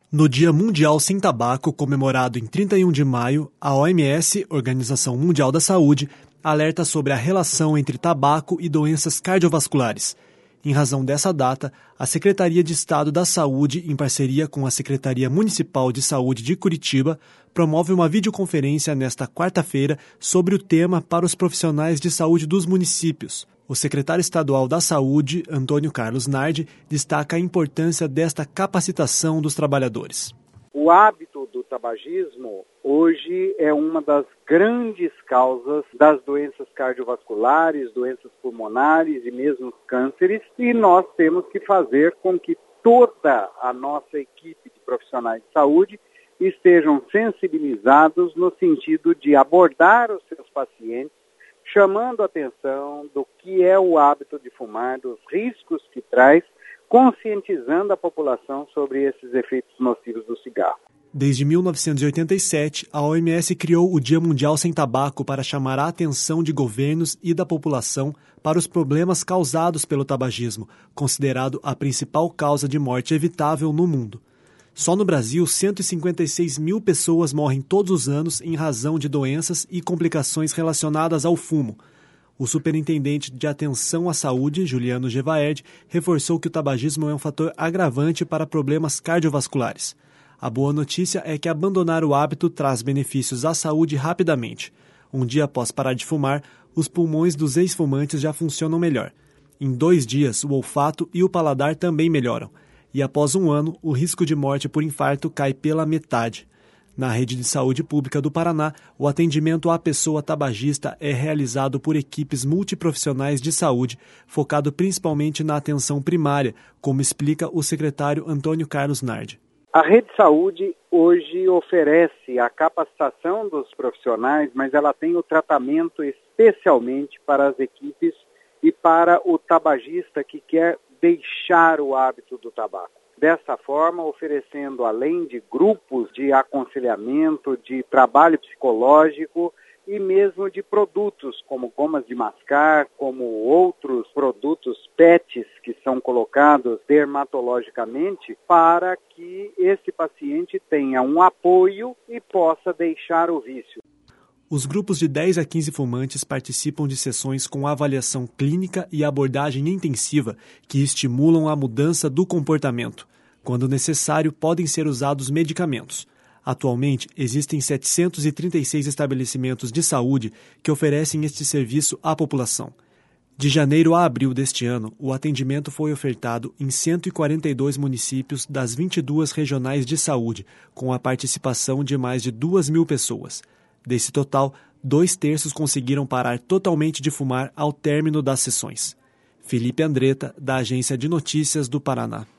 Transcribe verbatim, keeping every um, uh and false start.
No Dia Mundial Sem Tabaco, comemorado em trinta e um de maio, a O M S, Organização Mundial da Saúde, alerta sobre a relação entre tabaco e doenças cardiovasculares. Em razão dessa data, a Secretaria de Estado da Saúde, em parceria com a Secretaria Municipal de Saúde de Curitiba, promove uma videoconferência nesta quarta-feira sobre o tema para os profissionais de saúde dos municípios. O secretário estadual da Saúde, Antônio Carlos Nardi, destaca a importância desta capacitação dos trabalhadores. O hábito do tabagismo hoje é uma das grandes causas das doenças cardiovasculares, doenças pulmonares e mesmo cânceres, e nós temos que fazer com que toda a nossa equipe de profissionais de saúde estejam sensibilizados no sentido de abordar os seus pacientes, chamando a atenção do que é o hábito de fumar, dos riscos que traz, conscientizando a população sobre esses efeitos nocivos do cigarro. Desde mil novecentos e oitenta e sete, a O M S criou o Dia Mundial Sem Tabaco para chamar a atenção de governos e da população para os problemas causados pelo tabagismo, considerado a principal causa de morte evitável no mundo. Só no Brasil, cento e cinquenta e seis mil pessoas morrem todos os anos em razão de doenças e complicações relacionadas ao fumo. O superintendente de Atenção à Saúde, Juliano Gevaerd, reforçou que o tabagismo é um fator agravante para problemas cardiovasculares. A boa notícia é que abandonar o hábito traz benefícios à saúde rapidamente. Um dia após parar de fumar, os pulmões dos ex-fumantes já funcionam melhor. Em dois dias, o olfato e o paladar também melhoram. E após um ano, o risco de morte por infarto cai pela metade. Na rede de saúde pública do Paraná, o atendimento à pessoa tabagista é realizado por equipes multiprofissionais de saúde, focado principalmente na atenção primária, como explica o secretário Antônio Carlos Nardi. A rede de saúde hoje oferece a capacitação dos profissionais, mas ela tem o tratamento especialmente para as equipes e para o tabagista que quer deixar o hábito do tabaco. Dessa forma, oferecendo, além de grupos de aconselhamento, de trabalho psicológico e mesmo de produtos como gomas de mascar, como outros produtos P E Ts que são colocados dermatologicamente para que esse paciente tenha um apoio e possa deixar o vício. Os grupos de dez a quinze fumantes participam de sessões com avaliação clínica e abordagem intensiva que estimulam a mudança do comportamento. Quando necessário, podem ser usados medicamentos. Atualmente, existem setecentos e trinta e seis estabelecimentos de saúde que oferecem este serviço à população. De janeiro a abril deste ano, o atendimento foi ofertado em cento e quarenta e dois municípios das vinte e duas regionais de saúde, com a participação de mais de duas mil pessoas. Desse total, dois terços conseguiram parar totalmente de fumar ao término das sessões. Felipe Andretta, da Agência de Notícias do Paraná.